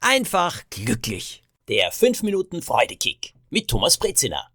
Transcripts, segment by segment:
Einfach glücklich. Der 5 Minuten Freudekick mit Thomas Brezina.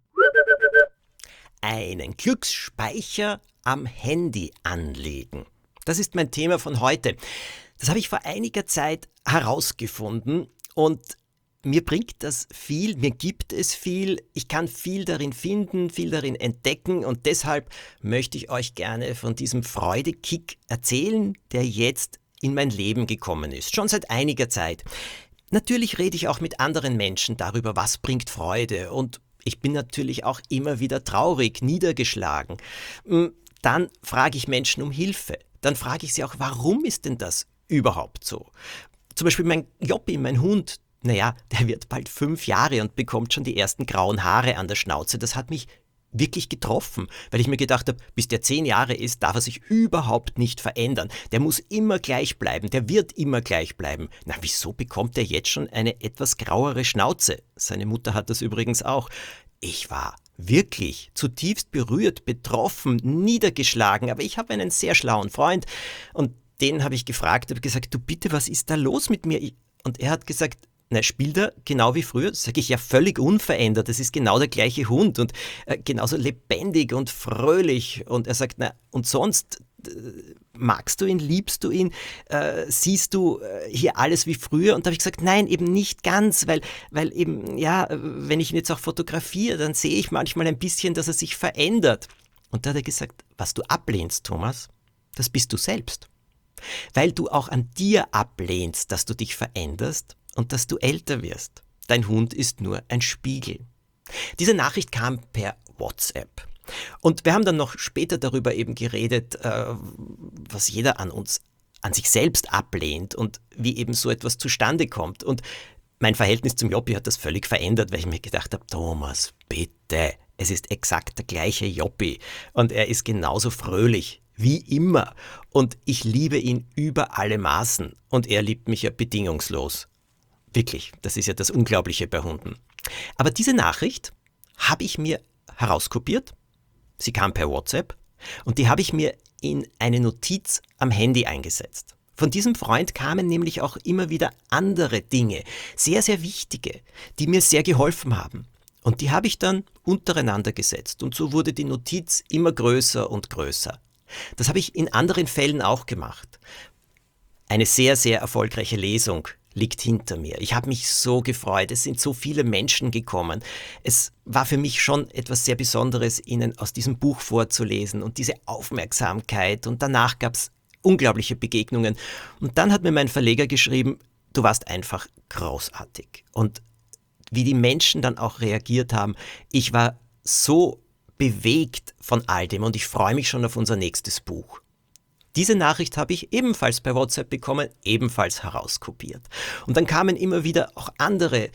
Einen Glücksspeicher am Handy anlegen. Das ist mein Thema von heute. Das habe ich vor einiger Zeit herausgefunden und mir bringt das viel, mir gibt es viel, ich kann viel darin finden, viel darin entdecken und deshalb möchte ich euch gerne von diesem Freudekick erzählen, der jetzt in mein Leben gekommen ist, schon seit einiger Zeit. Natürlich rede ich auch mit anderen Menschen darüber, was bringt Freude und ich bin natürlich auch immer wieder traurig, niedergeschlagen. Dann frage ich Menschen um Hilfe. Dann frage ich sie auch, warum ist denn das überhaupt so? Zum Beispiel mein Joppi, mein Hund, der wird bald 5 Jahre und bekommt schon die ersten grauen Haare an der Schnauze. Das hat mich wirklich getroffen, weil ich mir gedacht habe, bis der 10 Jahre ist, darf er sich überhaupt nicht verändern. Der muss immer gleich bleiben, der wird immer gleich bleiben. Na, wieso bekommt er jetzt schon eine etwas grauere Schnauze? Seine Mutter hat das übrigens auch. Ich war wirklich zutiefst berührt, betroffen, niedergeschlagen, aber ich habe einen sehr schlauen Freund und den habe ich gefragt, habe gesagt, du bitte, was ist da los mit mir? Und er hat gesagt, na, spielt er genau wie früher? Sage ich, ja, völlig unverändert. Das ist genau der gleiche Hund und genauso lebendig und fröhlich. Und er sagt, na, und sonst, magst du ihn, liebst du ihn, siehst du hier alles wie früher? Und da habe ich gesagt, nein, eben nicht ganz, weil eben, ja, wenn ich ihn jetzt auch fotografiere, dann sehe ich manchmal ein bisschen, dass er sich verändert. Und da hat er gesagt, was du ablehnst, Thomas, das bist du selbst. Weil du auch an dir ablehnst, dass du dich veränderst, und dass du älter wirst. Dein Hund ist nur ein Spiegel. Diese Nachricht kam per WhatsApp. Und wir haben dann noch später darüber eben geredet, was jeder an sich selbst ablehnt und wie eben so etwas zustande kommt. Und mein Verhältnis zum Joppi hat das völlig verändert, weil ich mir gedacht habe, Thomas, bitte, es ist exakt der gleiche Joppi und er ist genauso fröhlich wie immer. Und ich liebe ihn über alle Maßen und er liebt mich ja bedingungslos. Wirklich, das ist ja das Unglaubliche bei Hunden. Aber diese Nachricht habe ich mir herauskopiert, sie kam per WhatsApp und die habe ich mir in eine Notiz am Handy eingesetzt. Von diesem Freund kamen nämlich auch immer wieder andere Dinge, sehr, sehr wichtige, die mir sehr geholfen haben. Und die habe ich dann untereinander gesetzt und so wurde die Notiz immer größer und größer. Das habe ich in anderen Fällen auch gemacht. Eine sehr, sehr erfolgreiche Lesung liegt hinter mir. Ich habe mich so gefreut. Es sind so viele Menschen gekommen. Es war für mich schon etwas sehr Besonderes, Ihnen aus diesem Buch vorzulesen und diese Aufmerksamkeit. Und danach gab es unglaubliche Begegnungen. Und dann hat mir mein Verleger geschrieben, du warst einfach großartig. Und wie die Menschen dann auch reagiert haben, ich war so bewegt von all dem und ich freue mich schon auf unser nächstes Buch. Diese Nachricht habe ich ebenfalls per WhatsApp bekommen, ebenfalls herauskopiert. Und dann kamen immer wieder auch andere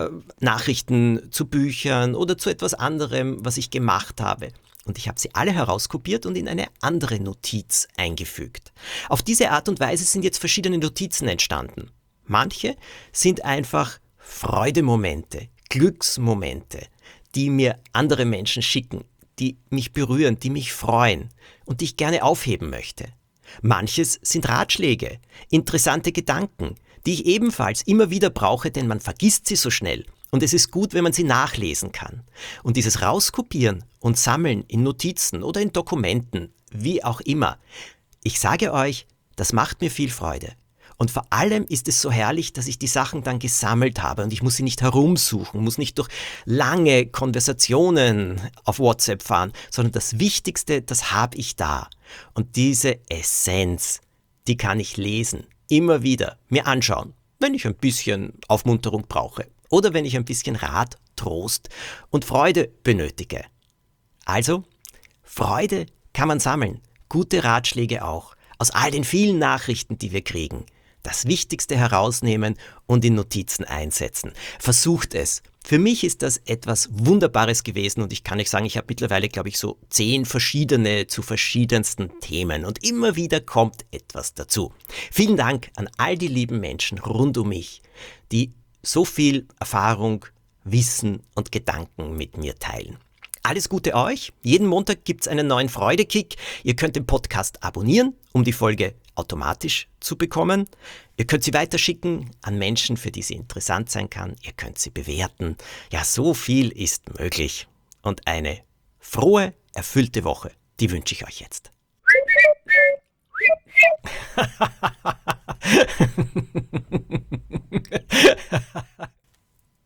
Nachrichten zu Büchern oder zu etwas anderem, was ich gemacht habe. Und ich habe sie alle herauskopiert und in eine andere Notiz eingefügt. Auf diese Art und Weise sind jetzt verschiedene Notizen entstanden. Manche sind einfach Freudemomente, Glücksmomente, die mir andere Menschen schicken, die mich berühren, die mich freuen und die ich gerne aufheben möchte. Manches sind Ratschläge, interessante Gedanken, die ich ebenfalls immer wieder brauche, denn man vergisst sie so schnell. Und es ist gut, wenn man sie nachlesen kann. Und dieses Rauskopieren und Sammeln in Notizen oder in Dokumenten, wie auch immer, ich sage euch, das macht mir viel Freude. Und vor allem ist es so herrlich, dass ich die Sachen dann gesammelt habe und ich muss sie nicht herumsuchen, muss nicht durch lange Konversationen auf WhatsApp fahren, sondern das Wichtigste, das habe ich da. Und diese Essenz, die kann ich lesen, immer wieder mir anschauen, wenn ich ein bisschen Aufmunterung brauche oder wenn ich ein bisschen Rat, Trost und Freude benötige. Also, Freude kann man sammeln, gute Ratschläge auch, aus all den vielen Nachrichten, die wir kriegen. Das Wichtigste herausnehmen und in Notizen einsetzen. Versucht es. Für mich ist das etwas Wunderbares gewesen und ich kann euch sagen, ich habe mittlerweile, glaube ich, so 10 verschiedene zu verschiedensten Themen und immer wieder kommt etwas dazu. Vielen Dank an all die lieben Menschen rund um mich, die so viel Erfahrung, Wissen und Gedanken mit mir teilen. Alles Gute euch. Jeden Montag gibt es einen neuen Freudekick. Ihr könnt den Podcast abonnieren, um die Folge automatisch zu bekommen. Ihr könnt sie weiterschicken an Menschen, für die sie interessant sein kann. Ihr könnt sie bewerten. Ja, so viel ist möglich. Und eine frohe, erfüllte Woche, die wünsche ich euch jetzt.